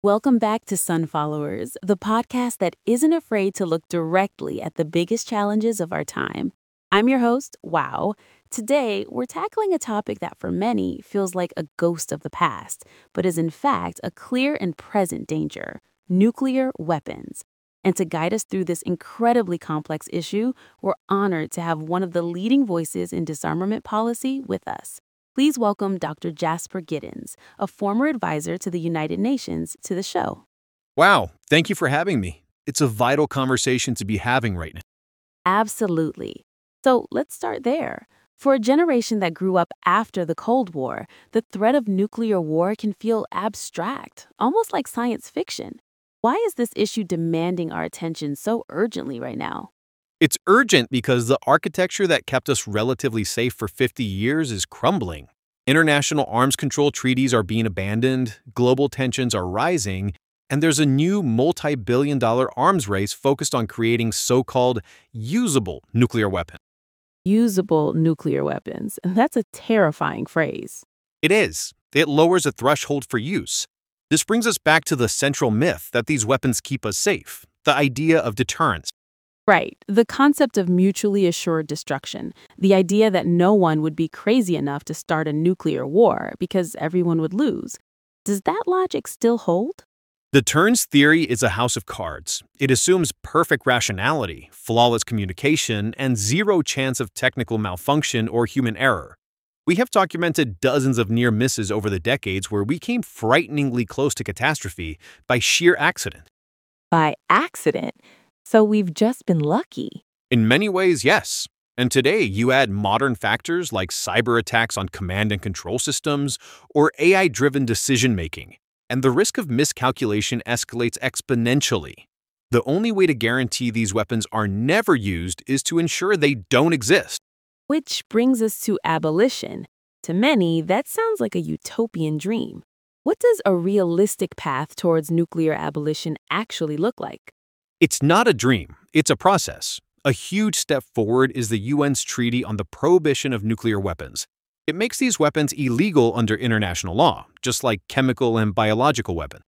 Welcome back to Sun Followers, the podcast that isn't afraid to look directly at the biggest challenges of our time. I'm your host, Wow. Today, we're tackling a topic that for many feels like a ghost of the past, but is in fact a clear and present danger: nuclear weapons. And to guide us through this incredibly complex issue, we're honored to have one of the leading voices in disarmament policy with us. Please welcome Dr. Jasper Giddens, a former advisor to the United Nations, to the show. Wow, thank you for having me. It's a vital conversation to be having right now. Absolutely. So let's start there. For a generation that grew up after the Cold War, the threat of nuclear war can feel abstract, almost like science fiction. Why is this issue demanding our attention so urgently right now? It's urgent because the architecture that kept us relatively safe for 50 years is crumbling. International arms control treaties are being abandoned, global tensions are rising, and there's a new multi-billion-dollar arms race focused on creating so-called usable nuclear weapons. Usable nuclear weapons. That's a terrifying phrase. It is. It lowers a threshold for use. This brings us back to the central myth that these weapons keep us safe, the idea of deterrence. Right. The concept of mutually assured destruction. The idea that no one would be crazy enough to start a nuclear war because everyone would lose. Does that logic still hold? Deterrence theory is a house of cards. It assumes perfect rationality, flawless communication, and zero chance of technical malfunction or human error. We have documented dozens of near misses over the decades where we came frighteningly close to catastrophe by sheer accident. By accident? So we've just been lucky. In many ways, yes. And today, you add modern factors like cyber attacks on command and control systems or AI-driven decision-making, and the risk of miscalculation escalates exponentially. The only way to guarantee these weapons are never used is to ensure they don't exist. Which brings us to abolition. To many, that sounds like a utopian dream. What does a realistic path towards nuclear abolition actually look like? It's not a dream, it's a process. A huge step forward is the UN's Treaty on the Prohibition of Nuclear Weapons. It makes these weapons illegal under international law, just like chemical and biological weapons.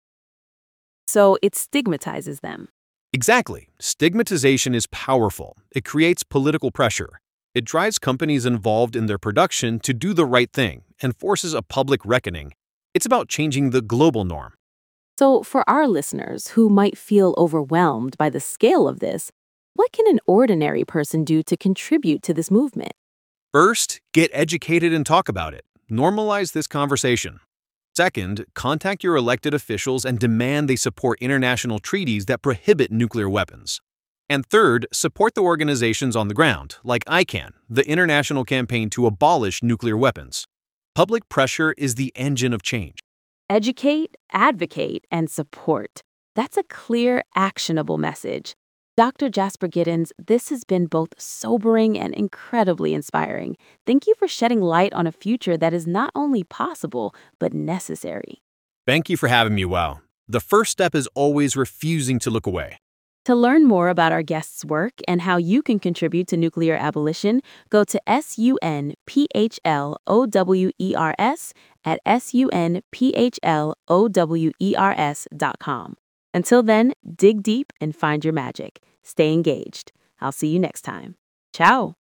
So it stigmatizes them. Exactly. Stigmatization is powerful. It creates political pressure. It drives companies involved in their production to do the right thing and forces a public reckoning. It's about changing the global norm. So for our listeners who might feel overwhelmed by the scale of this, what can an ordinary person do to contribute to this movement? First, get educated and talk about it. Normalize this conversation. Second, contact your elected officials and demand they support international treaties that prohibit nuclear weapons. And third, support the organizations on the ground, like ICAN, the international campaign to abolish nuclear weapons. Public pressure is the engine of change. Educate, advocate, and support. That's a clear, actionable message. Dr. Jasper Giddens, this has been both sobering and incredibly inspiring. Thank you for shedding light on a future that is not only possible, but necessary. Thank you for having me, Wow. The first step is always refusing to look away. To learn more about our guests' work and how you can contribute to nuclear abolition, go to sunphlowers at sunphlowers.com. Until then, dig deep and find your magic. Stay engaged. I'll see you next time. Ciao.